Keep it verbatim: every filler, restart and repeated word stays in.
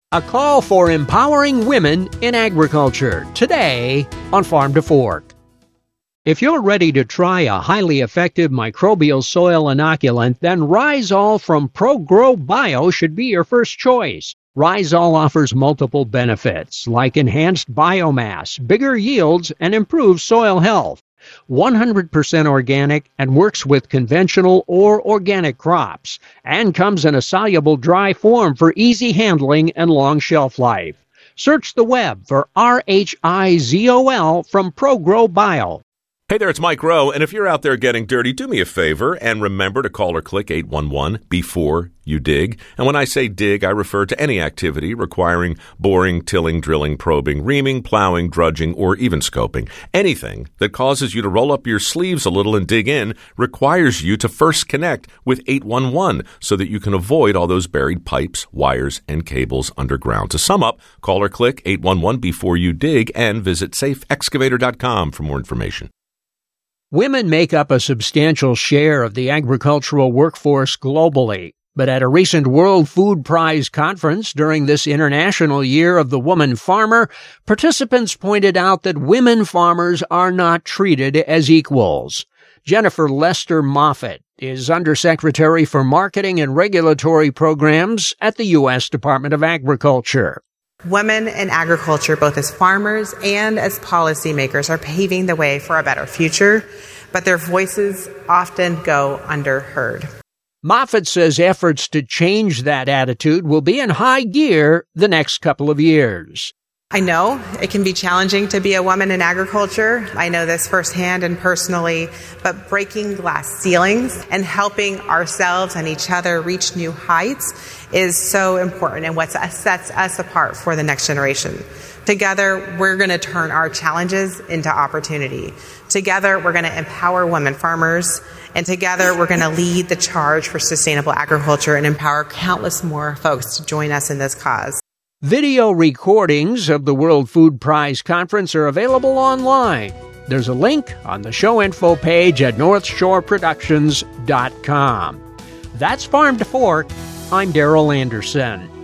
A call for empowering women in agriculture, today on Farm to Fork. If you're ready to try a highly effective microbial soil inoculant, then Rhizol from ProGrow Bio should be your first choice. Rhizol offers multiple benefits, like enhanced biomass, bigger yields, and improved soil health. one hundred percent organic and works with conventional or organic crops, and comes in a soluble dry form for easy handling and long shelf life. Search the web for R H I Z O L from ProGrow Bio. Hey there, it's Mike Rowe, and if you're out there getting dirty, do me a favor and remember to call or click eight one one before you dig. And when I say dig, I refer to any activity requiring boring, tilling, drilling, probing, reaming, plowing, drudging, or even scoping. Anything that causes you to roll up your sleeves a little and dig in requires you to first connect with eight one one so that you can avoid all those buried pipes, wires, and cables underground. To sum up, call or click eight one one before you dig and visit safe excavator dot com for more information. Women make up a substantial share of the agricultural workforce globally, but at a recent World Food Prize conference during this International Year of the Woman Farmer, participants pointed out that women farmers are not treated as equals. Jennifer Lester Moffitt is Undersecretary for Marketing and Regulatory Programs at the U S Department of Agriculture. Women in agriculture, both as farmers and as policymakers, are paving the way for a better future, but their voices often go underheard. Moffitt says efforts to change that attitude will be in high gear the next couple of years. I know it can be challenging to be a woman in agriculture. I know this firsthand and personally, but breaking glass ceilings and helping ourselves and each other reach new heights is so important and what sets us apart for the next generation. Together, we're going to turn our challenges into opportunity. Together, we're going to empower women farmers, and together, we're going to lead the charge for sustainable agriculture and empower countless more folks to join us in this cause. Video recordings of the World Food Prize Conference are available online. There's a link on the show info page at north shore productions dot com. That's Farm to Fork. I'm Darrell Anderson.